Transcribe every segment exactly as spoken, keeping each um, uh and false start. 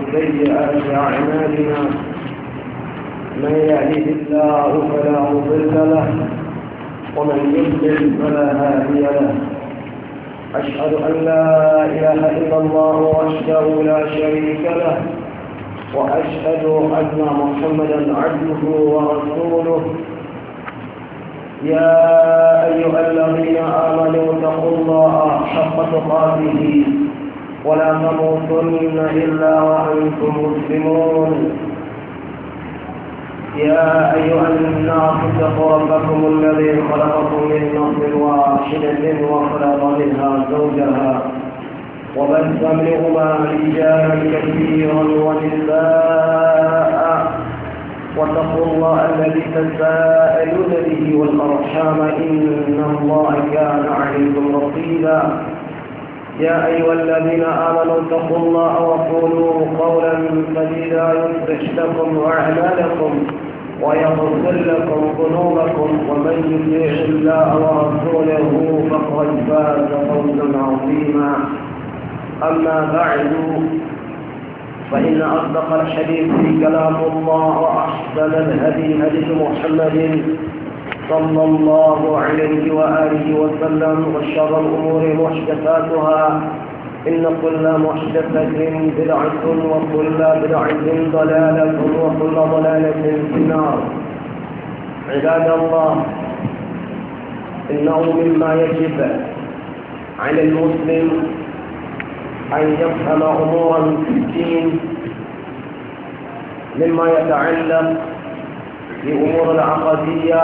سيئات أعمالنا من يهده الله فلا مضل له ومن يضلل فلا هادي له. أشهد أن لا إله إلا الله وحده لا شريك له وأشهد أن محمدا عبده ورسوله. يا أيها الذين آمنوا اتقوا الله حق تقاته ولا تموتن إلا وأنتم مسلمون. يا أيها الناس اتقوا ربكم الذي خلقكم من نفس واحدة وخلق منها زوجها وبث منهما رجالا كثيرا ونساء واتقوا الله الذي تساءلون به والأرحام إن الله كان عليكم رقيبا. يا أيها الذين آمنوا اتقوا الله وقولوا قولا سديدا يصلح لكم أعمالكم ويغفر لكم ذنوبكم ومن يطع الله ورسوله فقد فاز فوزا عظيما. أما بعد فإن أصدق الحديث كلام الله وأحسن الهدي هدي محمد صلى الله عليه وآله وسلم وشر الأمور محدثاتها إن كل محدثة بدعة وكل بدعة ضلالة وكل ضلالة في النار. عباد الله، إنه مما يجب على المسلم أن يفهم أمورا في الدين مما يتعلق بأمور العقدية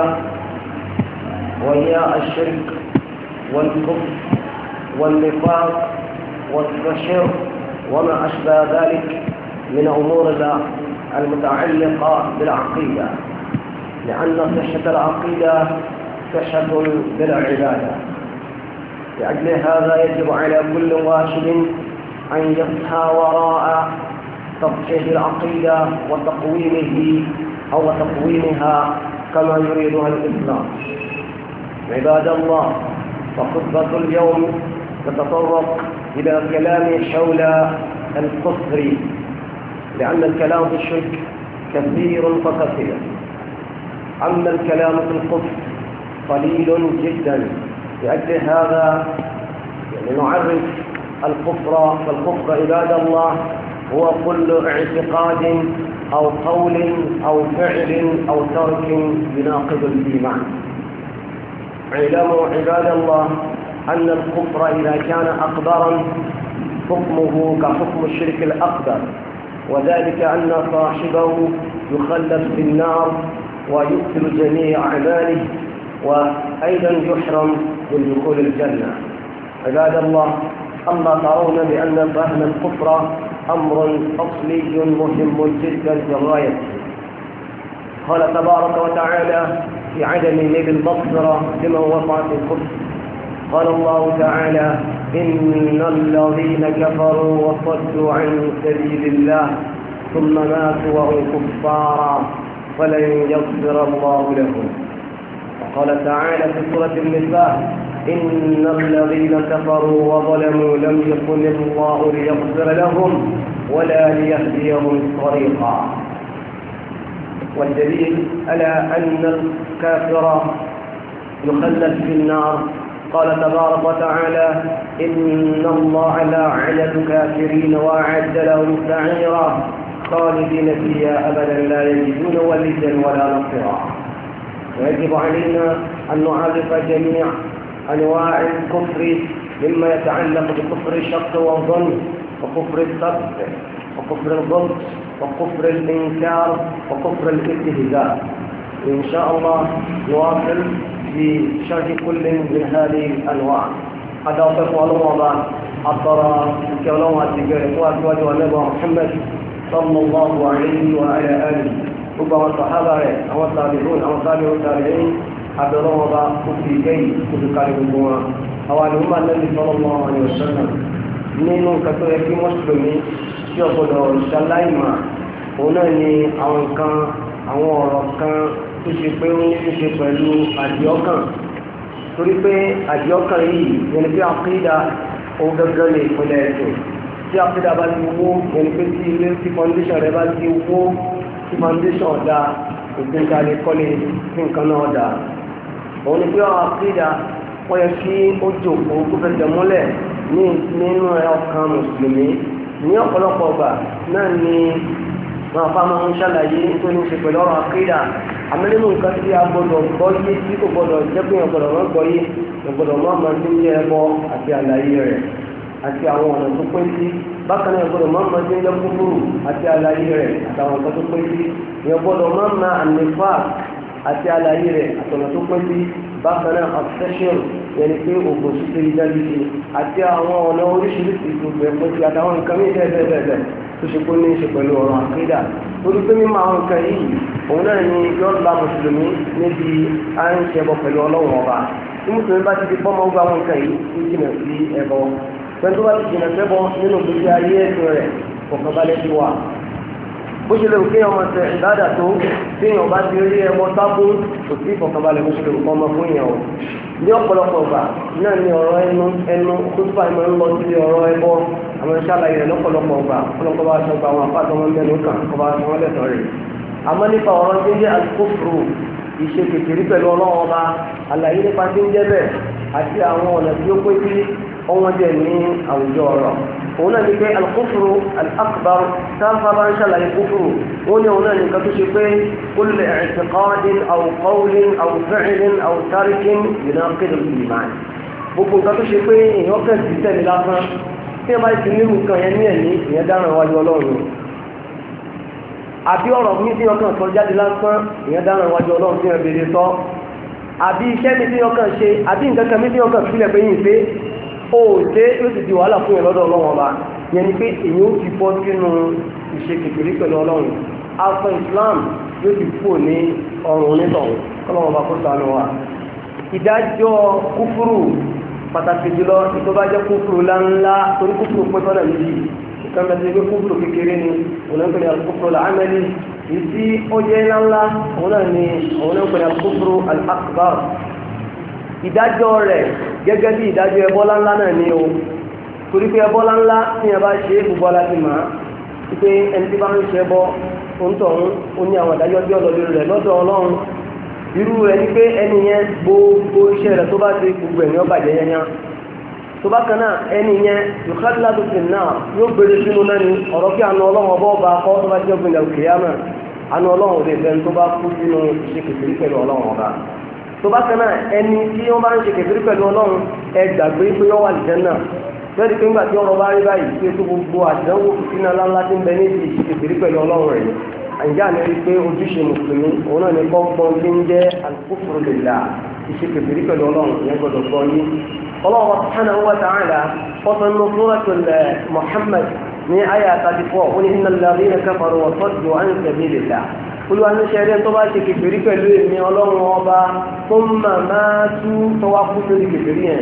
وهي الشرك والكفر والنفاق والسحر وما أشبه ذلك من أمور المتعلقة بالعقيدة، لأن صحة العقيدة صحة بالعبادة. لأجل هذا يجب على كل واحد أن يسعى وراء تصحيح العقيدة وتقويمه أو تقويمها كما يريدها الإسلام. عباد الله، فخطبة اليوم تتطرق إلى الكلام حول الكفر، لأن الكلام في الشرك كثير فكثير، أما الكلام في الكفر قليل جدا. لأجل هذا يعني نعرف الكفر، فالكفر عباد الله هو كل اعتقاد أو قول أو فعل أو ترك يناقض الإيمان. اعلموا عباد الله أن الكفر إذا كان أكبرا حكمه كحكم الشرك الأكبر، وذلك أن صاحبه يخلد في النار ويقتل جميع أعماله وأيضا يحرم من دخول الجنة. عباد الله، أما ترون بأن فهم الكفر أمر أصلي مهم جدا للغاية. قال تبارك وتعالى في عدم نيل المغفرة لمن وقع في الكفر، قال الله تعالى: إن الذين كفروا وصدوا عن سبيل الله ثم ماتوا وهم كفارا فلن يغفر الله لهم. وقال تعالى في سورة النساء: إن الذين كفروا وظلموا لم يكن الله ليغفر لهم ولا ليهديهم طريقا. والدليل على أن الكافر يخلد في النار قال تبارك وتعالى: إن الله لعن الكافرين وأعد لهم سعيرا خالدين فيها أبدا لا يجدون وليا ولا نصيرا. ويجب علينا أن نعرف جميع أنواع الكفر مما يتعلق بكفر الشك والظن وكفر السب وكفر الضبط وكفر الإنكار وكفر الاستهزاء. إن شاء الله نواصل في شرح كل من هذه الأنواع. قد أوقف الله أطرى كولوم التجارة وأزواج النبي محمد صلى الله عليه وعلى آله ربما الصحابة أو التابعون أو تابعوا التابعين حضروا وضع كفر كي كفر كاربوا أو أنهم النبي صلى الله عليه وسلم nínú kẹtọ ẹbí mùsùlùmí tí ọgbọdọ ṣaláìmà òun náà ni àwọn nǹkan àwọn ọ̀rọ̀ kan tó ṣe pé ó ní ṣe pẹ̀lú àdìọ́kàn, torí pé àdìọ́kàn yìí yẹn ni pé àkídà òun gẹ́gẹ́ lè pinnu ẹ̀sìn. tí àkídà bá ti wó ẹni pé tí ilé tí foundation rẹ̀ bá ti wó tí foundation ọ̀dà ìpínká lè kọ́lé tí nǹkan náà ọ̀dà òun ni pé àwọn àkídà wọ́n yẹ kí ó jòkó kó fẹsẹ̀ múlẹ̀ ní nínú ọkàn mùsùlùmí ní ọ̀pọ̀lọpọ̀ ọgbà náà ni wọn àfa máa ń ṣàlàyé tó ní ṣe pẹ̀lú ọ̀rọ̀ àkídà àmọ́ nínú nǹkan tí a gbọ́dọ̀ gbọ́ yé tí kò gbọ́dọ̀ jẹ́ pé èèyàn gbọ́dọ̀ wọ́n gbọ́ yé èèyàn gbọ́dọ̀ mọ́ àmọ́ tí ń jẹ́ ẹbọ àti àlàyé rẹ̀ àti àwọn ọ̀nà tó pín sí bákan náà gbọ́dọ̀ mọ́ àmọ́ tí ń jẹ́ kúkúrú àti àlàyé rẹ̀ àtàwọn nǹkan tó pín sí èèyàn gbọ́dọ̀ mọ́ àmọ́ ànífà àti àlàyé rẹ̀ àtọ̀nà tó pín sí bákan náà obsession yẹn ni pé oògùn ṣíṣe ìdájú sí àti àwọn ọ̀nà oríṣiríṣi gbogbo ẹ̀kọ́ sí àtàwọn nǹkan mí bẹ́ẹ̀ bẹ́ẹ̀ bẹ́ẹ̀ tó ṣe kó ní í ṣe pẹ̀lú ọ̀rọ̀ àkídà torí pé mímọ̀ àwọn nǹkan yìí òun náà ni yóò la mùsùlùmí níbi à ń ṣẹbọ pẹ̀lú ọlọ́run ọba tí mùsùlùmí bá ti di pọ́ máa ń gba àwọn nǹkan yìí tó jìnà sí ẹbọ pẹ̀lú tó bá ti jìnà sẹ́bọ nínú gbèsè ayé ẹ̀sìn rẹ̀ kọ̀ọ̀kanbalẹ̀ ti wà bó ṣe lè kí ọmọ tẹ ìbádà tó tí èèyàn bá ti rí ẹbọ sábó kò sí ìfọ̀kànbalẹ̀ bó ṣe lè kọ́ ọmọ fún èèyàn o ní ọ̀pọ̀lọpọ̀ ọgbà náà ni ọ̀rọ̀ ẹnu ẹnu tó tó báyìí máa ń lọ sí ọ̀rọ̀ ẹbọ àwọn iṣẹ́ àlàyé rẹ̀ lọ́pọ̀lọpọ̀ ọgbà ọ̀pọ̀lọpọ̀ bá aṣọ gba àwọn apáàtọ̀ wọn mẹ́nu kàn kọ́ bá aṣọ wọn lẹ́tọ̀ rẹ̀ àmọ́ nípa ọ̀rọ̀ tí ń jẹ́ àkófòrò ìṣe kékeré pẹ̀lú ọlọ́run ọba àlàyé nípa tí ń jẹ́ bẹ́ẹ̀ àti àwọn ọ̀nà tí ó pé sí ọwọ́n jẹ́ ní àwùjọ ọ̀rọ̀ òun náà ní pé alkufru al-akbar sáfà bá ń ṣàlàyé kúfùrù wọ́n ní òun náà nìkan tó ṣe pé kullu i'tiqadin aw qawlin aw fi'lin aw tarikin yunaqidu al-iman gbogbo nǹkan tó ṣe pé èèyàn kẹ́ sí tẹ̀lé lásán tí ẹ bá ti ní nǹkan yẹn ní ẹ̀mí ìyẹn dáràn wájú ọlọ́run àbí ọ̀rọ̀ mi tí ọkàn sọ jáde lásán ìyẹn dáràn wájú ọlọ́run tí ẹ bèrè sọ àbí iṣẹ́ mi tí ọkàn ṣe àbí nǹkan kan mi tí ọkàn sílẹ̀ pé yìí ṣe ó ṣe yóò ti di wàhálà fún yẹn lọ́dọ̀ ọlọ́run ọba yẹn ni pé èyí ó ti bọ́ sínú ìṣe kékeré pẹ̀lú ọlọ́run alfa Islam yóò ti kú ní ọrùn onítọ̀hún ọlọ́run ọba kó ṣàánú wa ìdájọ́ kúfúrú pàtàkì jùlọ ìtọ́ bá jẹ́ kúfúrú ńláńlá torí kúfúrú pé tọ́lá méjì ìkànnì àti ìgbé kúfúrú kékeré ni òun náà ń pè ní alkúfúrú làámẹ́lì èyí tí ó jẹ́ ńláńlá òun náà ní òun náà ń pè ní alkúfúrú al-akbar ìdájọ́ rẹ̀ gẹ́gẹ́ bí ìdájọ́ ẹbọ́lá ńlá náà ní o torí pé ẹbọ́lá ńlá tí a bá ṣe é gbogbo aláti máa wípé ẹni tí bá ń ṣe ẹbọ òǹtọ̀hún ó ní àwọn ìdájọ́ bí ọlọ́dún rẹ̀ lọ́dọ̀ ọlọ́run irú rẹ̀ ní pé ẹni yẹn gbogbo iṣẹ́ rẹ̀ tó bá ti gbogbo ẹ̀mí ọba jẹ́ yẹn tó bá kan náà ẹni yẹn yòókàdúrà tó fi náà yóò gbére sínú lẹ́nu ọ̀rọ̀ kí àna ọlọ́run ọba ọba akọ́ tó bá jẹ́ ògbìn ìdàgbìyàmọ̀ àna ọlọ́run rẹ̀ fẹ́ tó bá kú sínú iṣẹ́ kékeré pẹ̀lú ọlọ́run ọba tó bá kan náà ẹni tí wọ́n bá ń ṣe kékeré pẹ̀lú ọlọ́run ẹ gbàgbé pé yọ wà lìjẹ́ náà lẹ́ẹ̀dí pé ńgbà tí ọ̀rọ̀ bá rí báyìí pé tó gbogbo àdánwò fìtínà ńláńlá tí ń bẹ níbi ìṣe kékeré pẹ̀lú ọlọ́run rẹ̀ àǹjẹ́ àmì rí pé ojúṣe mùsùlùmí òun náà ní gbọ́ngbọ́n tí ń jẹ́ al-kufru billah ìṣe kékeré pẹ̀lú ọlọ́run ìyẹn gbọ́dọ̀ gbọ́ yín ọlọ́run subhanahu wa ta'ala ọ̀sán ní suratul Muhammad ní àyà thirty four ó ní innal ladhina kafaru wa saddu an sabilillah olúwa ní ṣẹ́rẹ́ tó bá ṣe kékeré pẹ̀lú èmi ọlọ́run ọba tó máa tú tó wá kú lórí kékeré yẹn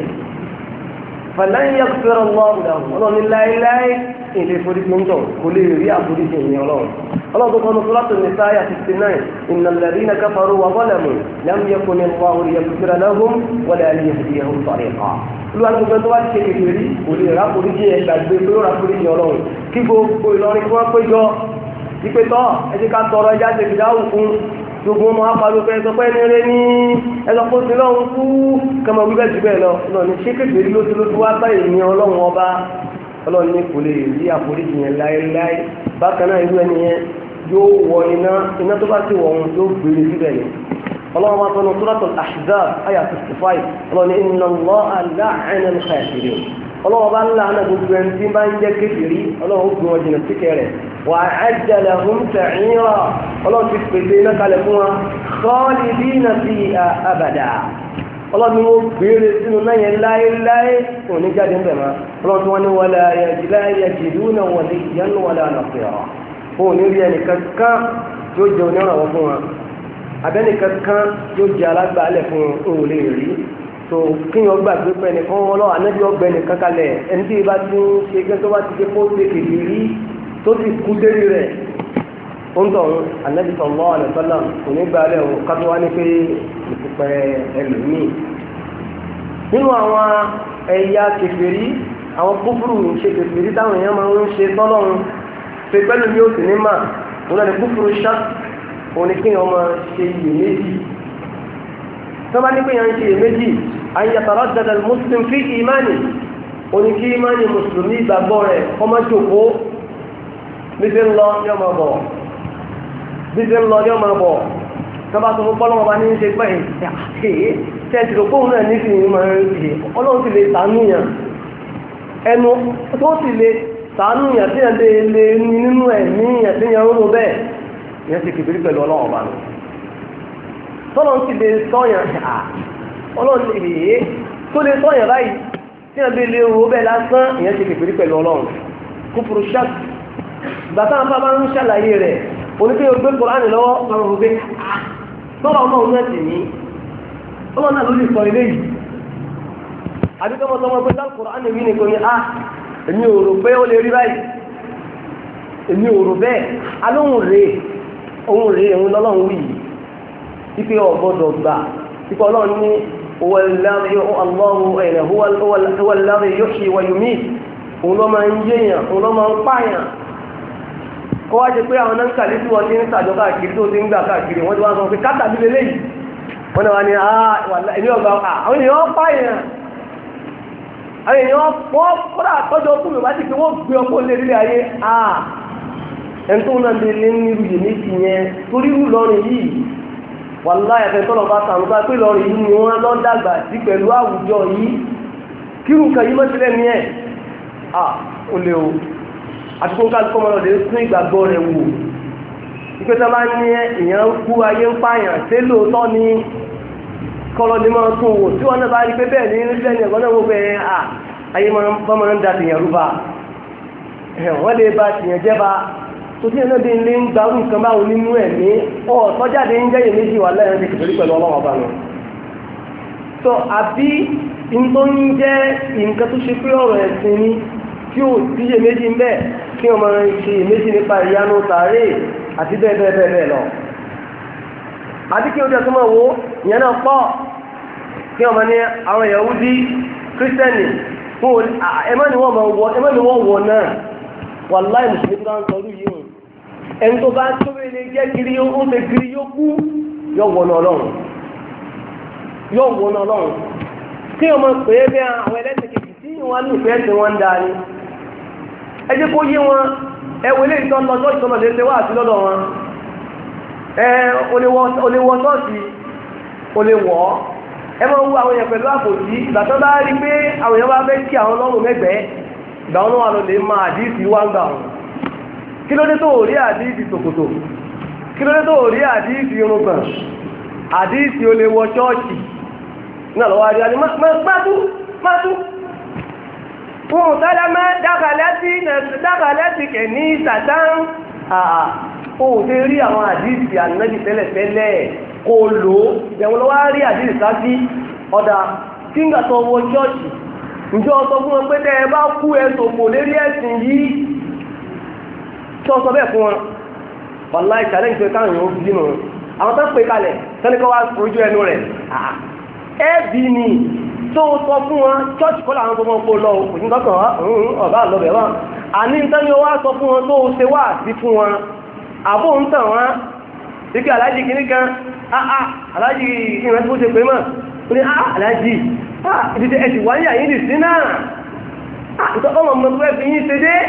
falan yaghfira Allahu lahum ọlọ́run ní láéláé èdè foríṣi ń tọ̀ kò lè rí àforíṣi ìyẹn ọlọ́run ọlọ́run tó kọ́nu Suratul Nisa sixty nine innal ladhina kafaru wa zalamu lam yakuni Allahu liyaghfira lahum wa la liyahdiyahum tariqa olúwa ní gbogbo tó wá ṣe kékeré kò lè rí àforíṣi yẹn gbàgbé pé ó rí àforíṣi ọlọ́run kí gbogbo Ìlọrin kí wọ́n péjọ ìpè tọ́ ẹ̀jẹ̀ ká tọrọ ẹja ṣe fìdáwù fún gbogbo ọmọ apàlùkọ ẹ̀sọ́ pẹ́ ní eré ní ẹ̀sọ́ kó sí lọ́hùn kú kẹmọ wíbẹ̀ jù bẹ́ẹ̀ lọ náà ní ṣé kékeré ló ti ló ti wá bá èmi ọlọ́run ọba ọlọ́run ní kò lè rí àforíjì yẹn láéláé bákan náà irú ẹni yẹn yóò wọ iná iná tó bá ti wọ̀ ọ́n yóò gbére síbẹ̀ ni ọlọ́run máa tọ́nu Suratul Ahzab àyà sixty five ọlọ́run ní inna Allaha la'ana al-kafirin ọlọ́run bá ń lànà gbogbo ẹni tí bá ń jẹ́ kékeré ọlọ́run ó gbé wọn jìnnà síkẹ́ rẹ̀ وأعد لهم سعيرا الله تكفينا كالفوا خالدين فيها أبدا الله نو بيرسلنا لا إلا ونجد بما الله تواني ولا لا يجدون وليا ولا نصيرا هو نريد كذكا جوجونا وفوا abẹ́ni kankan yóò jẹ́ alágbàálẹ̀ fún òun lè rí tó kíyàn gbàgbé pẹ́ nìkan wọn lọ́wọ́ anábì ọgbẹ́ni kankanlẹ̀ ẹni tí ìbá ti ń ṣe gẹ́gẹ́ tó bá ti dé kó lè kéde rí tó ti kú dérí rẹ̀ ó ń tọ̀hún Ànábì sallallahu alaihi wasallam kò ní gba alẹ́ òun kátó wá ní pé ìpìpẹ́ ẹlòmíì nínú àwọn ẹ̀yà kèfèrí àwọn kúfùrù ń ṣe kèfèrí táwọn èèyàn máa ń ṣe tọ́lọ́run pé pẹ́lú mi ò sì ní mà òun náà ní kúfùrù ṣák òun ni kéèyàn máa ṣe iyèméjì tó bá ní pé yàn ń ṣe iyèméjì an yataraddada al-muslim fi imani òun ni kí imani mùsùlùmí ìgbàgbọ́ rẹ̀ kọ́ máa jòkó bí ti ń lọ ní ọmọ bọ̀ bí ti ń lọ ní ọmọ bọ̀ tó bá tó fún bọ́lọ́mọba ní ṣe pẹ́ ẹ̀ tẹ́ẹ̀tì ló kóhun náà ní kìí máa ń ṣe ọlọ́run sì lè ṣàánúyàn ẹnu tó sì lè ṣàánúyàn tí yàn lè ní nínú ẹ̀mí yàn tí yàn ń rò bẹ́ẹ̀ yẹn ti kìbìrì pẹ̀lú ọlọ́run ọba nù tọ́lọ́run sì lè sọ́yàn ọlọ́run lè yé tó lè sọ́yàn báyìí tí yàn lè rò bẹ́ẹ̀ lásán yẹn ti kìbìrì pẹ̀lú ọlọ́run kúfùrù ṣák gbàtà àbá bá ń ṣàlàyé rẹ̀ oníkẹ́ ògbé Kùránì lọ́wọ́ àwọn ògbé tọ́lọ̀ ọmọ òun náà sì ní ọmọ náà ló lè sọ ilé yìí àbíkọ́mọ́ tọmọ pé sáà Kùránì wí nìkan ni a èmi ò rò pé ó lè rí báyìí èmi ò rò bẹ́ẹ̀ alóhùn rèé ohun rèé òun lọ́lọ́run wí yìí wípé ọ̀gbọ́dọ̀ gbà wípé ọlọ́run ní huwa alladhi yuhyi wa yumiit òun lọ́ máa ń yéèyàn òun lọ́ máa ń pààyàn kọ́ wá jẹ́ pé àwọn náà ń kàlí tí wọ́n ti ń sàjọ káàkiri tó ti ń gbà káàkiri wọ́n ti wá sọ pé káàtà bí lélẹ́yìí wọ́n náà wá ní ẹ̀mí ọgbà àwọn èèyàn pààyàn àwọn èèyàn wọ́n kọ́dà tọ́jọ́ fún mi wá sí pé wọ́n gbé ọkọ̀ lé nílé ayé ẹni tó náà lè lé ní irú méjì yẹn torí irú lọrin yìí wàláhì ẹ̀fẹ́ tọ́lọ̀ bá sàmú bá pé lọrin yìí ni wọ́n lọ́ dàgbà sí pẹ̀lú àwùjọ yìí kírun kan yìí mọ́sílẹ̀ ní ẹ̀ ó lé o àti kó ń kálukọ́ mọ́ lọ́dẹ̀ tún ìgbàgbọ́ rẹ̀ wò ìpẹ́ta bá ní èèyàn kú ayé ń pààyàn tí lóòótọ́ ní kọlọ́dé máa tún wò tí wọ́n náà bá rí pé bẹ́ẹ̀ ní nílẹ̀ ní ẹ̀kọ́ náà wọ́n bẹ̀rẹ̀ à ayé bá máa ń da tìyàn rúbà wọ́n lè ba tìyàn jẹ́ba tó tí ẹ̀nà bí ilé ń gba orú nǹkan báwọn nínú ẹ̀mí ọ̀ tọ́jáde ń jẹ́yè méjì wà lẹ́yìn ti kìtòrí pẹ̀lú ọlọ́wọ́ bá lọ. tó àbí tó ń jẹ́ nǹkan tó ṣe pé ọ̀rọ̀ ẹ̀sìn ni tí ó tíye méjì ń bẹ́ kí ọmọ ṣe méjì nípa ìyanu tààrí àti bẹ́ẹ̀ bẹ́ẹ̀ bẹ́ẹ̀ lọ. àti kí o jẹ́ tó máa wo ìyẹn náà pọ̀ kí ọmọ ní àwọn Yahudi kírísítẹ́nì fún ẹmọ́ ni wọ́n wọ náà wàláì mùsùlùmí tó ń sọ ọdún yìí hùn ẹni tó bá tó lè jẹ́ kiri ó ń fẹ́ kiri yóò kú yóò wọ náà lọ́rùn yóò wọ náà lọ́rùn kí ọmọ pè é bí àwọn ẹlẹ́sìn kejì tí wọ́n ní ìfẹ́ tí wọ́n ń da ni ẹ jẹ́ kó yé wọn ẹ wo ilé ìtọ́ lọ́jọ́ ìtọ́lọ̀ lè ṣe wá àti lọ́dọ̀ wọn ẹ olè wọ ṣọ́ọ̀ṣì olè wọ̀ ọ́ ẹ máa ń wo àwọn èèyàn pẹ̀lú àpòjì ìgbà tó bá rí pé àwọn èèyàn bá fẹ́ kí àwọn lọ́rùn mẹ́gbẹ̀ẹ́ ìgbà wọn wà lọ lè máa àdíìsì wá ń gbà wọn kí ló dé tó rí àdíìsì tòkòtò kí ló dé tó rí àdíìsì irùngbọ̀n àdíìsì olè wọ ṣọ́ọ̀ṣì náà lọ́wọ́ adé adé mátú mátú fún sálámà dákàlẹ́sì kẹ̀ ní sàtán àà ó ti rí àwọn àdíìsì ànábì tẹ́lẹ̀tẹ́lẹ̀ kò lò ó jẹun lọ́wọ́ rí àdíìsì sáfí ọ̀dà tí ń gàtọ̀ wọ ṣọ́ọ̀ṣì ǹjẹ́ ọ̀sọ̀ fún wọn pé tẹ́ ẹ bá kú ẹ tòkò lérí ẹ̀sìn yìí tí ọ̀sọ̀ bẹ́ẹ̀ fún wọn wàláì challenge pé káwọn èèyàn bí nù àwọn tó ń pè kalẹ̀ tẹ́lẹ̀kọ́ wá ojú ẹnu rẹ̀ ẹ̀bí ni tó sọ fún wọn church kọ́ làwọn tó mọ́ kó lọ kò ní kọ́kàn ọ̀bá lọ́bẹ̀ wọn àní tẹ́ni wá sọ fún wọn tó ṣe wá sí fún wọn àbó ń tàn wọn ike aláàjì kìíní kan áá aláàjì ìrìn tó ṣe pé mọ̀ ó ní áá aláàjì ìdíje ẹ̀sì wáyé àyín dì sí náà ìtọ́kọ́ mọ̀ mọ̀ tó fi yín ṣe dé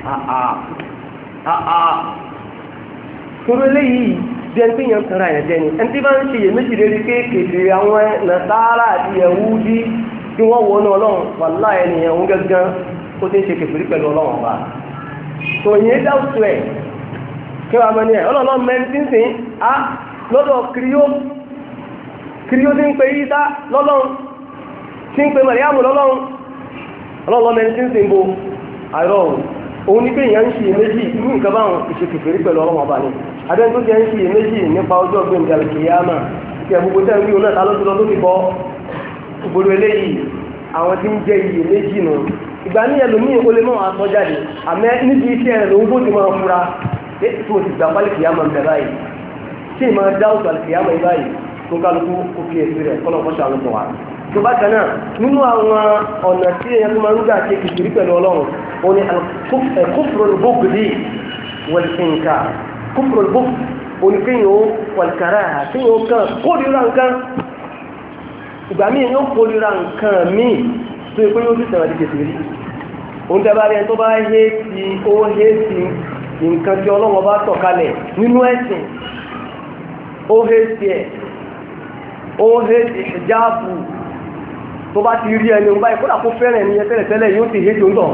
torí eléyìí bí ẹni tí yẹn tara ẹ̀ jẹ́ ni ẹni tí bá ń ṣe iyèméjì lérí kéèkéèrè àwọn Nasara àti Yahudi tí wọ́n wọ ní ọlọ́run wàlá ẹnìyàn ń gẹ́gẹ́ ó ti ń ṣe kèfèrí pẹ̀lú ọlọ́run ọba tó yẹn dáwùtù ẹ̀ kí wàá mọ ní ẹ̀ ọlọ́run mẹ́rin tí ń sìn á lọ́dọ̀ kìrìó kìrìó tí ń pe Ìsá lọ́lọ́run tí ń pe Màríàmù lọ́lọ́run ọlọ́run mẹ́rin tí ń sìn bo àìrọ̀ òun ní pé èèyàn ń ṣe iyèméjì irú nǹkan báwọn ìṣe kèfèrí pẹ̀lú ọlọ́run ọba ni adẹ́n tó jẹ́ ń ṣe iyèméjì nípa ọjọ́ gbẹ̀ǹdà kìyàmà tí ẹ̀ gbogbo tẹ́lẹ̀ wíwọ́n náà ta lóṣù lọ ló ti bọ́ gbogbo eléyìí àwọn tí ń jẹ́ iyèméjì nù ìgbà ní ẹlòmíì ó lè mọ́ àtọ́ jáde àmẹ́ níbi iṣẹ́ rẹ̀ lòun tó ti máa fura tí mo ti gbà pálí kìyàmà ń bẹ̀ báyìí tí ì máa dá òtò àlùkìyàmà yìí báyìí tó kálukú ó fi èsì rẹ̀ kọ́nà kọ́ṣà ló sọ wa tí tó bá kan náà nínú àwọn ọ̀nà tí èèyàn tó máa ń gbà ṣe kìkìrí pẹ̀lú ọlọ́run ó ní kufrul bughdi wal inkar kufrul bughdi oníkéyàn wal karaha kéyàn ó kàn kórìíra nǹkan ìgbà míì yóò kórìíra nǹkan míì tó yẹ pé yóò ti sẹ̀wọ̀n di kìkìrí òun tẹ́ bá rí ẹ tó bá hé ti ó hé ti nǹkan tí ọlọ́run bá tọ̀ kalẹ̀ nínú ẹ̀sìn ó hé ti ẹ̀ ó hé ti ìjáàbù tó bá ti rí ẹni báyìí kódà kó fẹ́rẹ̀ ní ẹtẹ́lẹ̀tẹ́lẹ̀ yóò ti hé tó ń tọ̀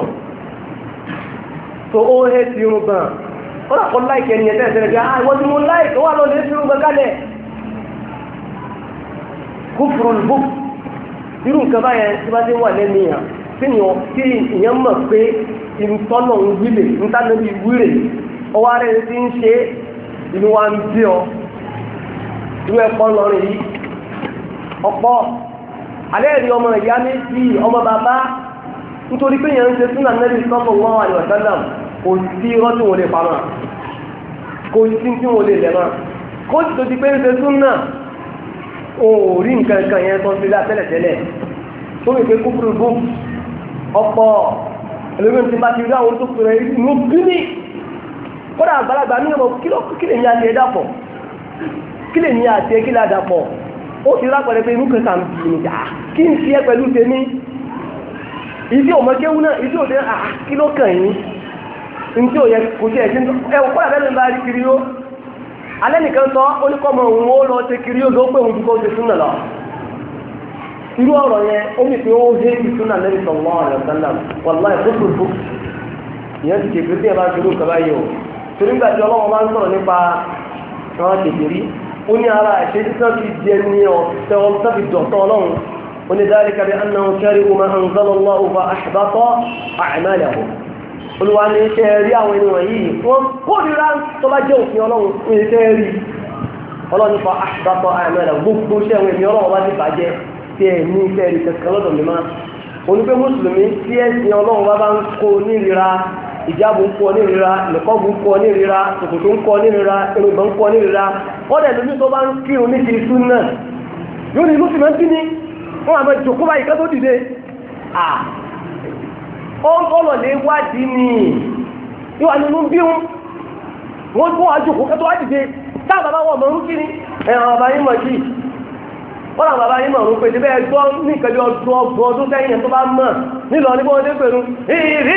tó ó hé ti irun gbọ̀n kódà kó láìkì ẹni ẹtẹ́lẹ̀tẹ́lẹ̀ bí i wọ́n ti mú láìkì wà lọ́dẹ sí irun gbọ̀n kalẹ̀ kufrul bughd irú nǹkan báyẹn tí bá ti wà lẹ́nu yàn tí ìyẹn mọ̀ pé ìtọ́nà ń wílè ń tánàbí wílè ọwọ́ rẹ̀ ti ń ṣe inú wa ń bí ọ irú ẹ̀kọ́ lọ́rin yìí ọ̀pọ̀ alẹ́ rí ọmọ ìyá méjì ọmọ bàbá nítorí pé yẹn ń ṣe súnà Nábì sallallahu alaihi wasallam kò sí irọ́ tí wọ́n lè pamọ́ kò sí tí wọ́n lè lẹ́mọ́ kó sì tó ti pé ń ṣe súnà ò rí nǹkan kan yẹn tó ń fi lá tẹ́lẹ̀tẹ́lẹ̀ tó mi pé kúkúrú bú ọ̀pọ̀ ẹlòmíràn ti bá ti rí àwọn tó pèrè inú bíní kódà àgbàlagbà ní ọmọ kí lè ní àti ẹ̀dá pọ̀ kí lè ní àti ẹ̀kí ládà pọ̀ ó ti rápẹ̀rẹ̀ pé inú kẹta ń bí ní jà kí n fi ẹ pẹ̀lú tèmi ìdí ọmọ kéwú náà ìdí òde kí ló kàn yín ní tí ò yẹ kò tí ẹ̀ sí ẹwọ kódà bẹ́ẹ̀ ló ń bá rí kiri ó alẹ́ nìkan sọ oníkọ́mọ òun ó lọ ṣe kiri ó ló pé òun ti kọ́ ṣe súnà lọ irú ọ̀rọ̀ yẹn ó ní pé ó hé ti súnà Nabi sallallahu alaihi wasallam wallahi kúkúrú bú ìyẹn ti kékeré tí ẹ bá ń ṣerú nǹkan báyìí o torí nígbà tí ọlọ́wọ́ máa ń sọ̀rọ̀ nípa àwọn kékeré ó ní ara ẹ̀ṣẹ́ tí wọ́n fi di ẹni ọ̀tẹ́ wọn tó fi dọ̀tọ̀ ọlọ́run ó ní dhalika bi annahum karihu ma anzala Allahu fa ahbata a'malahum olùwà ní iṣẹ́ rí àwọn ènìyàn yìí wọ́n kórìíra tó bá jẹ́ òfin ọlọ́run ní iṣẹ́ rí ọlọ́run fa ahbata a'malahum gbogbo iṣẹ́ àwọn ènìyàn ọlọ́run wá ti bàjẹ́ tí ẹ̀ ní iṣẹ́ rí kankan lọ́dọ̀ mi má onígbé mùsùlùmí tí ẹ̀sìn ọlọ́run wá bá ń kó nírira ìjábù ń kọ́ nírira nìkọ́bù ń kọ́ nírira ṣòkòtò ń kọ́ nírira irùngbọ̀n ń kọ́ nírira ọ̀dẹ̀ lómi tó bá ń kírun ní ti súnà yóò ní ìlú sì máa ń bí ní wọ́n àmọ́ ìjòkó báyìí ká tó dìde à ó ń kọ́lọ̀ lé wádìí ni yóò wà nínú bí wọn wọ́n tó wá jòkó ká tó wá dìde táà bàbá wọn mọ̀ ń kí ni ẹ̀rọ bàbá yín mọ̀ kí wọ́n làwọn bàbá yín mọ̀ ń pè síbẹ̀ ẹgbọ́ ní ìkẹjọ ọdún ọgbọ̀n ọdún sẹ́yìn tó bá mọ̀ nílọ níbo ọdẹ pẹ̀lú ìrí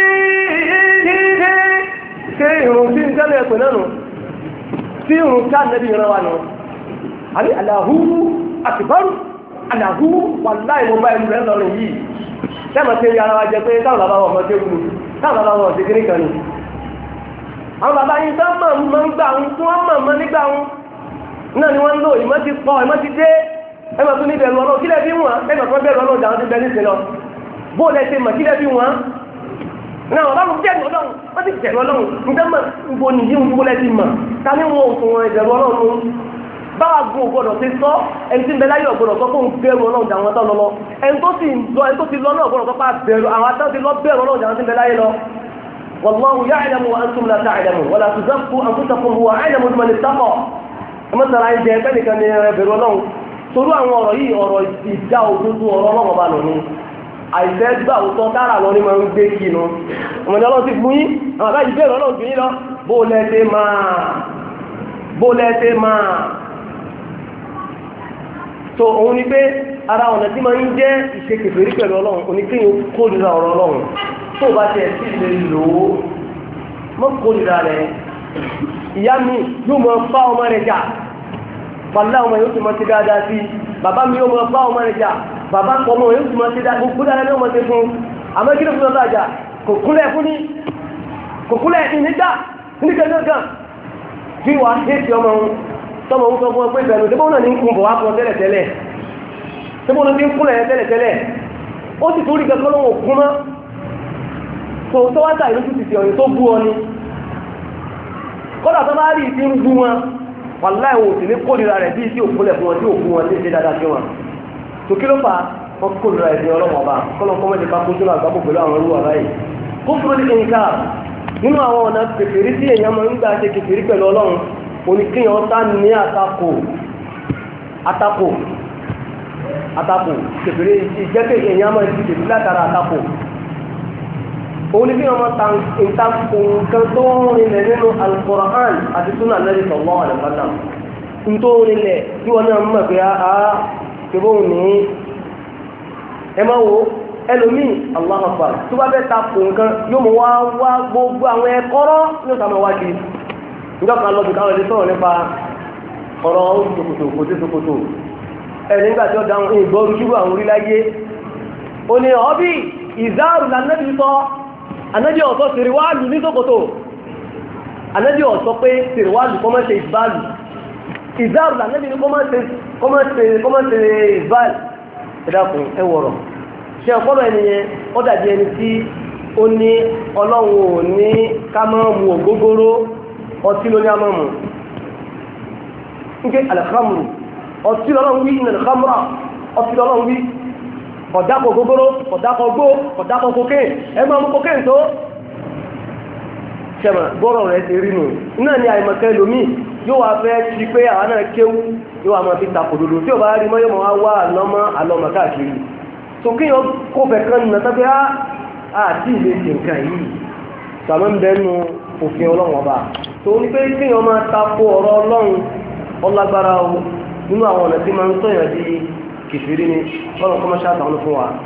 ṣe ìrùn tí ń tẹ́lẹ̀ ẹ̀pẹ̀ náà nù tí ìrùn ká nẹ́bí ìran wa nù àbí Allahu akbar Allahu wallahi mo bá ẹnu rẹ̀ lọ́rùn yìí tẹ́mọ̀ tí ara wa jẹ pé táwọn bàbá wọn mọ̀ tí ó wù táwọn bàbá wọn ti kiri kan nù àwọn bàbá yín tó mọ̀ mọ̀ ń gbà ń tí wọ́n mọ̀ mọ̀ nígbà ń náà ni wọ́n ń lò ìmọ̀ ti pọ̀ ìmọ̀ ti dé ẹmọ̀ tó ní bẹ̀rù ọlọ́ kílẹ̀ bí wọn ẹmọ̀ tó bẹ̀rù ọlọ́ dáwọn ti bẹ̀ nísìn lọ bó lẹ ṣe mọ̀ kílẹ̀ bí wọn náà ọlọ́run bẹ̀rù ọlọ́run wọ́n ti bẹ̀rù ọlọ́run nígbà mọ̀ gbogbo nìyí ń gbogbo lẹ ti mọ̀ ta ní wọn òfin wọn ìbẹ̀rù ọlọ́run báwa gun ògbọ́dọ̀ ti sọ ẹni tí ń bẹ láyé ọ̀gbọ́dọ̀ sọ fún bẹ̀rù ọlọ́run dáwọn tó lọ ẹni tó sì lọ ẹni tó ti lọ náà ọ̀gbọ́dọ̀ sọ pé bẹ̀rù àwọn atọ́ ti lọ bẹ̀rù ọlọ́run dáwọn tí ń bẹ láyé lọ wallahu ya'lamu wa antum la ta'lamun wa la tuzakku anfusakum huwa a'lamu biman ittaqa ẹmọ́ sara ẹ jẹ ẹgbẹ́ nìkan ní bẹ̀rù ọlọ́run torí àwọn ọ̀rọ̀ yìí ọ̀rọ̀ ìdá òdodo ọ̀rọ̀ ọlọ́run bá lò ní àìfẹ́ gbà òótọ́ dára lọ ní máa ń gbé kí nu ọmọdé ọlọ́run ti fún yín àwọn àbá yìí bẹ̀rù ọlọ́run jù yín lọ bó lẹ́sẹ̀ máa bó lẹ́sẹ̀ máa tó òun ni pé ara ọ̀nà tí máa ń jẹ́ ìṣe kèfèrí pẹ̀lú ọlọ́run oníkéyìn kórìíra ọ̀rọ̀ ọlọ́run tó bá tiẹ̀ sí lè lò ó mọ́ kórìíra rẹ̀ ìyá mi yóò mọ fá ọmọ rẹ̀ jà pàlá ọmọ yóò ti mọ sí dáadáa sí bàbá mi yóò mọ fá ọmọ rẹ̀ jà bàbá ọmọ yóò ti mọ sí dáadáa gbogbo dáadáa ní ọmọ ti fún àmọ́ kí ló fún ọba jà kò kúnlẹ̀ fún ní kò kúnlẹ̀ ìníjà nígbà náà bí wàá hẹ́ẹ̀tì ọmọ òun tọmọ òun sọ fún ọ pé ìbẹ̀rù tí bọ́ọ̀ náà ní ń kún bọ̀ wá fún ọ tẹ́lẹ̀tẹ́lẹ̀ tí bọ́ọ̀ náà ti ń kúnlẹ̀ tẹ́lẹ̀tẹ́lẹ̀ ó sì torí gẹ́gẹ́ lọ́wọ́ òkun mọ́ tó tó wá tà ìlú ti ti ọ̀yìn tó bú ọ ni kọ́dà tó bá rí ìdí ń bú wọn wàláì wò sí ní kórìíra rẹ̀ bí i tí ò kúnlẹ̀ fún wọn tí ò fún wọn tí ń ṣe dáadáa sí wọn tó kí ló fà wọn kórìíra ẹ̀sìn ọlọ́mọ ọba kọ́lọ́ kọ́mọ́dé ká kójú náà gbàgbọ́ pẹ̀lú àwọn olúwa báyìí kó fúró ní ẹnìká nínú àwọn ọ̀nà kèfèrí tí èèyàn máa ń gbà ṣe kèfèrí pẹ̀lú ọlọ́run oníkéèyàn sá ní àtakò àtakò àtakò kèfèrè ìjẹ́kẹ̀ èèyàn máa ti kèfèrè látara àtakò òun ni kí wọ́n máa ta ìtakò nǹkan tó ń rinlẹ̀ nínú Al-Qur'an àti Sunnah Nabi sallallahu alaihi wasallam ń tó ń rinlẹ̀ tí wọ́n náà mọ̀ pé a kébó ní ẹ máa wo ẹlòmíì Allahu Akbar tó bá fẹ́ takò nǹkan yóò mọ̀ wá wá gbogbo àwọn ẹ̀kọ́rọ́ yóò sá máa wá di nígbà kan lọ́bi káwọn ẹni sọ̀rọ̀ nípa ọ̀rọ̀ òṣòkòtò kò sí ṣòkòtò ẹni nígbà tí ó dáhùn ìgbọ́rú ṣúgbọ́ àwọn oríláyé ó ní ọ̀bí ìzáàrù lànàbí sọ anábí ọ̀sọ́ tìrìwálù ní ṣòkòtò anábí ọ̀sọ́ pé tìrìwálù kọ́ máa ṣe ìbálù ìzáàrù lànàbí ní kọ́ máa ṣe ìbálù ẹ̀dàkùn ẹwọ̀rọ̀ ṣe ọ̀pọ̀lọ̀ ẹniyẹn ó dàbí ẹni tí ó ní ọlọ́run ò ní ká máa mu ògógóró ọtí ló ní a máa mú nke alhamdu ọtí lọ́lọ́run wí ní alhamra ọtí lọ́lọ́run wí ọ̀dákọ̀ gógóró ọ̀dákọ̀ gbó ọ̀dákọ̀ kókè ẹ máa mú kókè tó ṣẹ̀mà gbọ́rọ̀ rẹ̀ ti rí nù náà ni àìmọ̀kẹ́ lómi yóò wá fẹ́ ti pé àwọn náà kéwú yóò wá máa fi takò dòdò tí ò bá rí mọ́ yóò máa wá àlọ́mọ́ àlọ́mọ́ káàkiri tó kí yọ kó fẹ́ kan nà tàbí àti ilé ti nǹkan yìí sàmọ́ ń bẹ́nu òfin ọlọ́run ọba tó ní pé kí yọ máa takò ọ̀rọ̀ ọlọ́run ọlágbára o nínú àwọn ọ̀nà tí máa ń sọ̀yàn di kìfìrí ni ọlọ́run kọ́ máa ṣàtàwọn fún wa.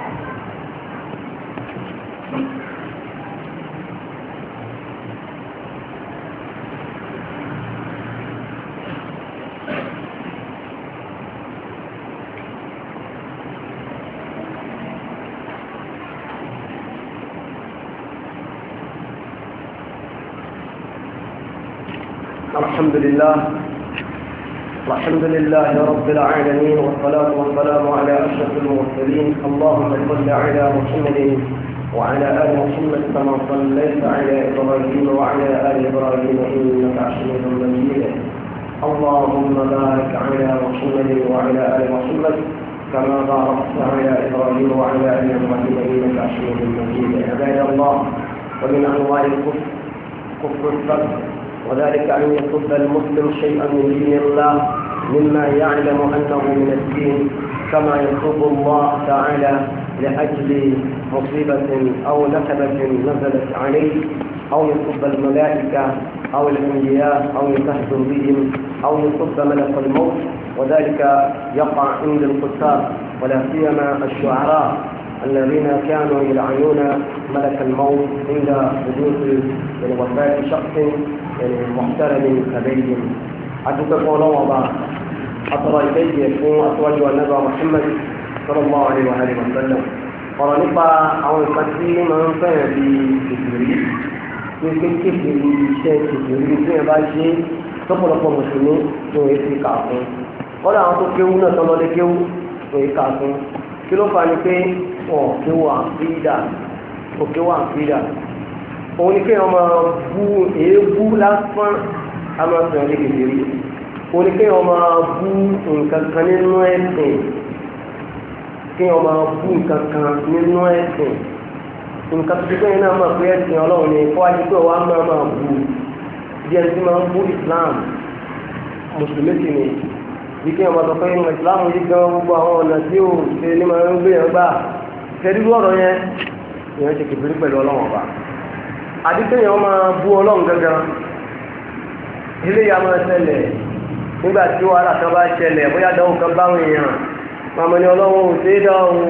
الحمد لله الحمد لله رب العالمين والصلاة والسلام على أشرف المرسلين اللهم صل على محمد وعلى آل محمد كما صليت على إبراهيم وعلى آل إبراهيم إنك حميد مجيد اللهم بارك على محمد وعلى آل محمد كما باركت على إبراهيم وعلى آل إبراهيم إنك حميد مجيد عباد الله ومن أنواع الكفر كفر الصدق وذلك أن يصد المسلم شيئا من دين الله مما يعلم أنه من الدين كما يصد الله تعالى لأجل مصيبة أو نكبة نزلت عليه أو يصد الملائكة أو الأنبياء أو يستهزئ بهم أو يصد ملك الموت وذلك يقع عند الكتاب ولا سيما الشعراء الذين كانوا يلعنون ملك الموت عند حدوث وفاة شخص محترم كبير عدوك قولوا وضع أطرى إليه يكون أطول والنبي محمد صلى الله عليه وآله وسلم قال نبا أو الفتي من فيه بكبير يمكن كبير شيء كبير فيه باشي تقول لكم مسلمين تو يسي كافون قال أنتو كيونا تلو لكيو تو يكافون كيلو فاني كي أو كيو عقيدة أو كيو عقيدة òun ni kí wọ́n máa bú èébú lásán a máa sọ̀rọ̀ ní kékeré òun ni kí wọ́n máa bú nǹkan kan nínú ẹ̀sìn kí wọ́n máa bú nǹkan kan nínú ẹ̀sìn nǹkan tó ti gbé yín náà máa pé ẹ̀sìn ọlọ́run ni kó wájú pé wàá máa máa bú bí ẹni tí máa ń bú Islam mùsùlùmí sì ni bí kí wọ́n máa sọ pé Islam yìí gan gbogbo àwọn ọ̀nà tí ò ṣe ní máa ń gbé yẹn gbà ṣẹ́dúró ọ̀rọ̀ yẹn ìyẹn ṣe kékeré pẹ̀lú ọlọ́run ọba àdìsẹ́yìn ọmọ bú ọlọ́run gangan ilé ya máa ṣẹlẹ̀ nígbà tí wàhálà kan bá ṣẹlẹ̀ bóyá dáwọ́ kan báwọn èèyàn màmá ni ọlọ́run ò ṣe é dáhùn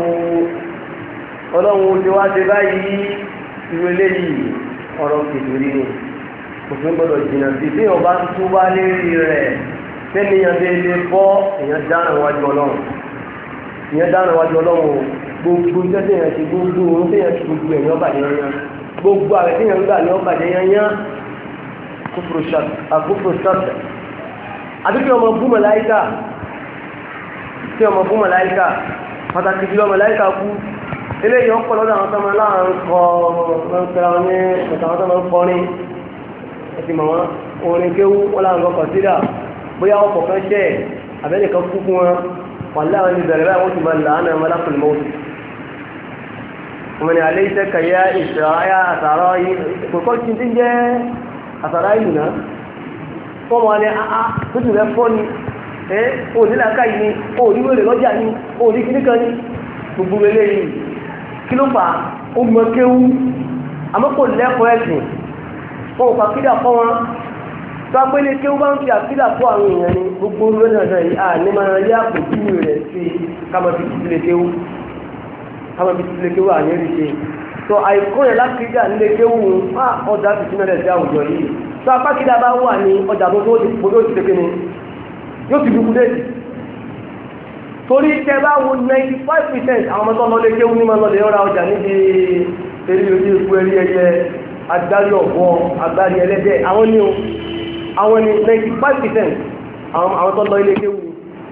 ọlọ́run ò ṣe wá ṣe báyìí irú eléyìí ọ̀rọ̀ kékeré ni òfin gbọ́dọ̀ jìnnà sí bí ọba tó bá lérí rẹ̀ sẹ́niyàn déédéé fọ́ èèyàn dáná wájú ọlọ́run èèyàn dáná wájú ọlọ́run gbogbo iṣẹ́ tẹ̀yàn ti gbogbo ohun tẹ̀yàn ti gbogbo ẹ̀yàn ọba yẹn yẹn gbogbo ààrẹ tí yẹn ń gbà ní ọba jẹ yányá àkókò sọ́tẹ̀ àbí kí ọmọ bú màláíkà kí ọmọ bú màláíkà pàtàkì jùlọ màláíkà kú eléyìí ọ̀pọ̀ lọ́dọ̀ àwọn tọ́mọ láàrín kọ lọ́nkẹ́ra wọn ní ìtàwọn tọ́mọ ń kọrin ẹ̀sìn mọ̀ wọn orin kéwú wọn láàrín kọ kọ̀sídà bóyá ọkọ̀ kan ṣẹ́ àbẹ́nìkan kú fún wọn wà láwọn ní bẹ̀rẹ̀ báyìí wọ́n ti máa làánà malakul maut ومن عليك يا إسرائيل أسرائيل كل شيء تيجي أسرائيل هنا فما أنا أ أ كنت بفوني ẹ́ ònílàkà yìí ni òníwèrè lọ́jà ni òní kíníkan ni gbogbo eléyìí kí ló fà ó mọ kéwú àmọ́ kò lẹ́kọ̀ọ́ ẹ̀sìn wọn ò fà kídà fọ́ wọn tó apélé kéwú bá ń fi àkídà fọ́ àwọn èèyàn ni gbogbo lónìí ọ̀sẹ̀ yìí à ní máa rí àpòjú rẹ̀ sí kámọ́ fi tìtìlẹ̀ kéwú kámọ́ fi tìtìlẹ̀ kéwú àní rí ṣe tó àìkó yẹn láti kídà nílé kéwú wá ọjà fi sínú ẹ̀sẹ̀ àwùjọ yìí tó apá kídà bá wà ní ọjà tó tó ti pọ̀ tó ti tẹ́kẹ́ ni yóò ti dúkú déètì torí tẹ bá wo ninety five percent àwọn ọmọ tó lọ lé kéwú ní máa lọ lè ra ọjà níbi eré ojú ikú eré ẹyẹ agbárí ọ̀bọ agbárí ẹlẹ́dẹ̀ àwọn ní o àwọn ní ninety five percent àwọn tó lọ ilé kéwú ni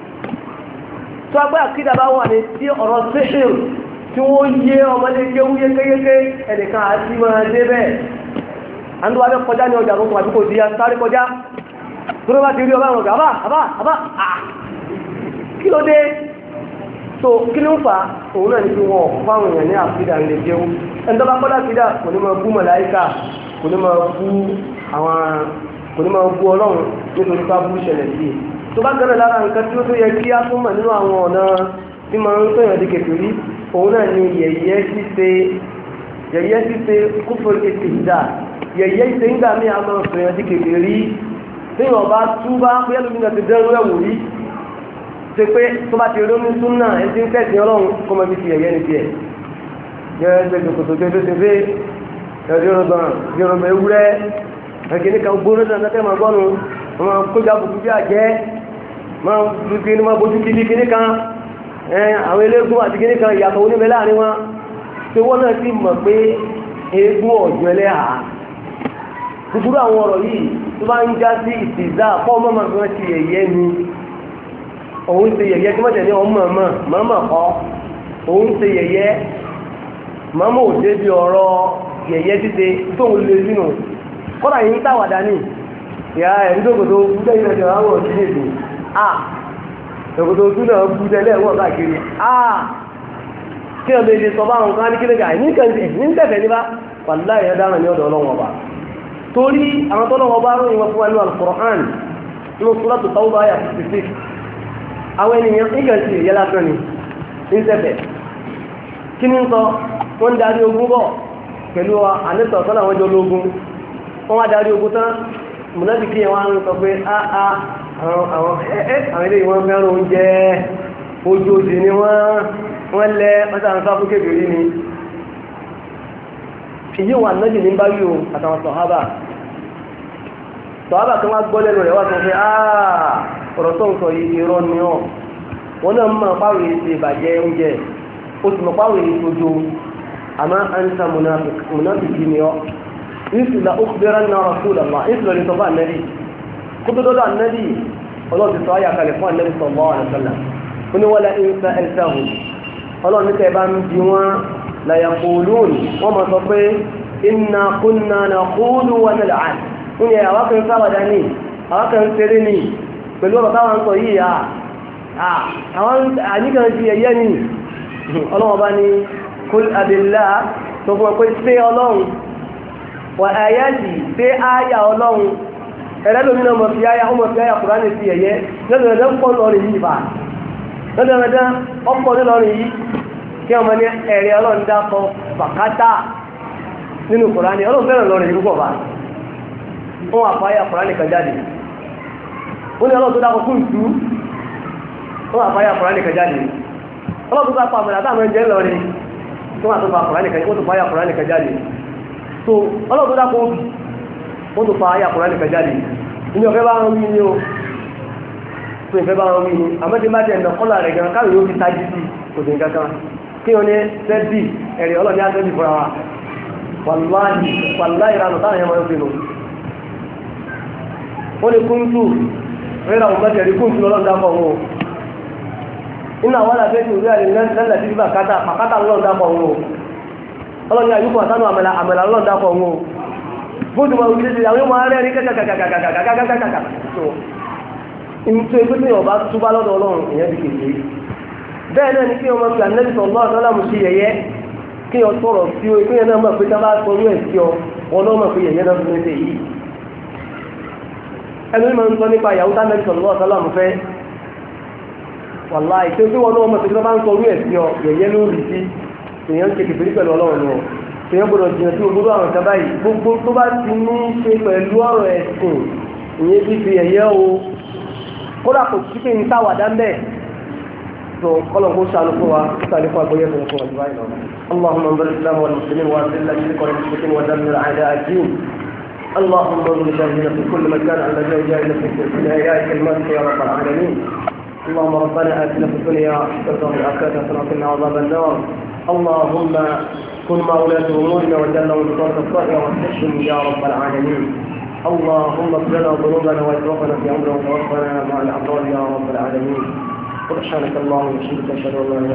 tó agbá àkídà bá wà ní tí ọ̀rọ̀ sẹ́ṣẹ̀l tí wọ́n yé ọmọdé kéwú yékéyéké ẹnìkan àti máa dé bẹ́ẹ̀ àndúwà bẹ́ kọjá ní ọjà tó kọ̀ àdúgbò di sáré kọjá tó bá ti rí ọba àwọn ọ̀gá àbá àbá àbá àà kí ló dé so kí ló ń fa òun náà ní kí wọn fáwọn èèyàn ní àfídà lè jẹun ẹni tó bá kọ́dá fídà kò ní máa bú màláíkà kò ní máa bú àwọn kò ní máa bú ọlọ́run nítorí bá bú ìṣẹ̀lẹ̀ sí i tó bá gẹ́rẹ̀ lára nǹkan tí ó tó yẹ kí á tún mọ̀ nínú àwọn ọ̀nà tí máa ń sọ̀yàn di kèfèrí òun náà ní yẹ̀yẹ́ ṣíṣe yẹ̀yẹ́ ṣíṣe kúfòrò ètò ìdá yẹ̀yẹ́ ṣe ń gbà mí àmọ́ sọ̀yàn di kèfèrí tí wọ́n bá túbá pé ẹlòmínà ti dẹ́rù ẹ̀wò rí ṣe pé tó bá ti rí omi súnà ẹ̀ tí ń tẹ̀sí ọlọ́run kó mọ ibi ti ẹ̀yẹ́ ní tiẹ̀ gẹ́gẹ́ bí kòtò tó tó ṣe fẹ́ ẹ̀dínrọ̀gbọ̀n ẹ̀dínrọ̀gbọ̀n ewúrẹ́ ẹ̀kìní kan gbóná náà tẹ́ máa gbọ́nu máa kójà bùkún bí àjẹ́ máa dúkì ní máa bójú kíbi kíní kan àwọn eléégún àti kíní kan ìyàtọ̀ onímẹ̀ láàrin wọn tí wọ́n náà sì mọ̀ pé eégún ọ̀jọ́ ẹlẹ́hà gbogbo àwọn ọ̀rọ̀ yìí tó bá ń já sí ìtìzá fọ́ ọmọ máa fi wọ́n ti yẹ̀yẹ́ ni òun ṣe yẹ̀yẹ́ tí wọ́n tẹ̀lé ọmọ ọmọ màmá kọ́ òun ṣe yẹ̀yẹ́ màmá ò débi ọ̀rọ̀ yẹ̀yẹ́ títẹ tóun lè sínú kọ́dà yìí ń tàwàdà ní ìyá ẹ̀rí dòkòtò fúdẹ́ ilẹ̀ ìjọba àwọn òṣìṣẹ́ èdè à dòkòtò tún náà fúdẹ́ lẹ́wọ̀n káàkiri à kí ọmọ èdè sọ bá àwọn kan ní kílẹ̀ gà ní kẹ́ńtẹ̀ ní tẹ̀fẹ̀ níbà wàlá ìyá dáhùn ní ọ̀dọ̀ ọlọ́wọ́n ọba torí àwọn tọ́lọ́wọ́ bá ròyìn wọn fún wa ní Al-Qur'an nínú Suratu Tawbah àyà fifty six àwọn ènìyàn ìgbẹ̀nsì ìyẹ́ lásán ni ń tẹ̀fẹ̀ kí ní sọ wọ́n ń darí ogun bọ̀ pẹ̀lú àníṣọ̀ sọ́nà àwọn jọ lógún wọ́n wá darí ogun tán mùnábì kí wọ́n ń sọ pé áá àwọn ilé ìwọ̀n fẹ́ràn oúnjẹ ojú òjì ni wọ́n lẹ́ ọ́sà ń sáfún kébìrì ni èyí wà nájì ní bá yíò àtàwọn sọ̀hábà sọ̀hábà kan wá gbọ́ lẹ́nu rẹ̀ wá sọ pé áà ọ̀rọ̀ tó ń sọ yìí irọ́ ni ọ́ wọn náà mọ̀ páwò yìí ti bàjẹ́ oúnjẹ ó sì mọ̀ páwò yìí sojo àmọ́ àǹtà mùnáfìkì ni ọ́ ìsìlá òkúbẹ́rẹ́ náà Rasulullah ìsìlá ní sọ́fà nẹ́bí kúndódọ́dọ́ ànẹ́bí ọlọ́run ti sọ ayà kalẹ̀ fún ànẹ́bí sallallahu alaihi wasallam ó ní wala in sa'altahu ọlọ́run ní tẹ́ bá ń bi wọn la yaqulun wọ́n mọ̀ sọ pé inna kunna naqulu wa nal'ab ń yẹ àwọn kan sáwàdà ní àwọn kan ṣeré ní pẹ̀lú ọ̀rọ̀ táwọn sọ yìí à àwọn àníkàn ti ẹ̀yẹ́ ní ọlọ́run bá ní kul abillah tó fún ọ pé ṣé ọlọ́run wà ayájì pé áyà ọlọ́run ẹ̀rẹ́lòmínà mọ̀ fi áyà ọmọ fi áyà Kùránì sí ẹ̀yẹ́ lọ́dọ̀dọ̀ pọ̀ lọ́rin yìí bá lọ́dọ̀dọ̀ ọpọ̀ lọ́rin yìí kí ọmọ ní ẹ̀rẹ́ ọlọ́run dákọ bàkátà nínú Kùránì ọlọ́run fẹ́ràn lọ́rin yìí púpọ̀ bá wọ́n wà fáyà Kùránì kan jáde wọ́n ní ọlọ́run tó dákọ fún ìtú wọ́n wà fáyà Kùránì kan jáde ọlọ́run tó dákọ àmàlà táwọn ẹ̀jẹ̀ lọ́rin tó wà tó fa Kùránì kan jáde so ọlọ́run tó dákọ̀ òbí wọ́n tó fa ayà Kùránì kan jáde ní ọ̀fẹ́ bá wọn wí ní o tó ìfẹ́ bá wọn wí ní àmọ́dé má jẹ́ ẹ̀nà kọ́lá rẹ̀ gan káàrí yóò fi tají sí òdì kankan kí wọ́n ní sẹ́bì ẹ̀rì ọlọ́ni á sẹ́bì fúnra wa wàláhì wàláhì ìranù táwọn yẹn máa ń fi nù wọ́n ní kúntù rírà òun mẹ́tẹ̀ẹ̀rí kúntù lọ́lọ́run dákọ̀ wọn iná àwọn àlàfẹ́ ti rí àrí lẹ́lẹ̀ tí bíbà kátà pàkátà lọ́lọ́run dákọ̀ wọn ọlọ́ni àyíkọ̀ àtánù àmàlà àmàlà lọ́lọ́run dákọ̀ wọn bóòdù máa wílé sí àwọn ọmọ arẹ́ rí kàkàkàkàkàkàkàkàkàkàkà so nítorí pé tí ọba túbá lọ́dọ̀ ọlọ́run ìyẹn ti kéde bẹ́ẹ̀ náà ni kí ọmọ fi ànẹ́bí sallallahu alaihi wasallam sí yẹyẹ kí ọ sọ̀rọ̀ sí o ìpínyẹ náà mọ̀ pé tá bá sọ orí ẹ̀ sí ọ wọn náà mọ̀ pé yẹyẹ náà fi léṣe yìí ẹni máa ń sọ nípa ìyàwó tánẹ́bí sallallahu alaihi wasallam fẹ́ wàláì tó tí wọn náà mọ̀ tó tí wọ́n bá ń sọ orí ẹ̀sìn ọ yẹ̀yẹ́ lórí sí èèyàn ń ṣe kìfìrí pẹ̀lú ọlọ́run ni ọ èèyàn gbọ́dọ̀ jìnnà sí gbogbo àwọn ìjọba yìí gbogbo tó bá ti ní ṣe pẹ̀lú ọ̀rọ̀ ẹ̀sìn ìyẹn bí fi ẹ̀yẹ́ o kódà kò sí pé ń táwàdá mbẹ́ tó kọ́lọ̀ kó ṣàánú fún wa kó ṣàánú fún agbóyè fún ọkọ̀ ọ̀dùnmáì náà اللهم انصر الاسلام والمسلمين واذل الشرك والمشركين ودمر اعداء الدين اللهم انصر المجاهدين في كل مكان على جاهل في الايات المالك يا رب العالمين اللهم ربنا اتنا في الدنيا حسنه وفي الاخره حسنه وقنا عذاب النار اللهم كن مع ولاة امورنا وجعلنا من بطانه الصالحه واستشهد يا رب العالمين اللهم اغفر لنا ذنوبنا واسرافنا في امرنا وتوفنا مع الابرار يا رب العالمين سبحانك اللهم وبحمدك اشهد ان لا اله الا انت